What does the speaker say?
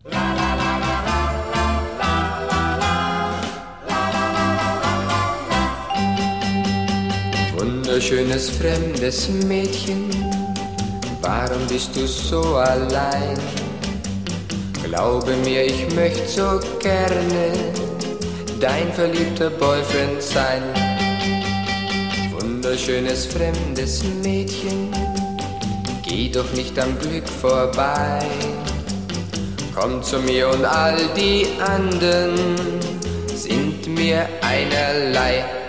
Wunderschönes fremdes Mädchen, warum bist du so allein? Glaube mir, ich möchte so gerne dein verliebter Boyfriend sein. Wunderschönes fremdes Mädchen, geh doch nicht am Glück vorbei. Komm zu mir und all die anderen sind mir einerlei.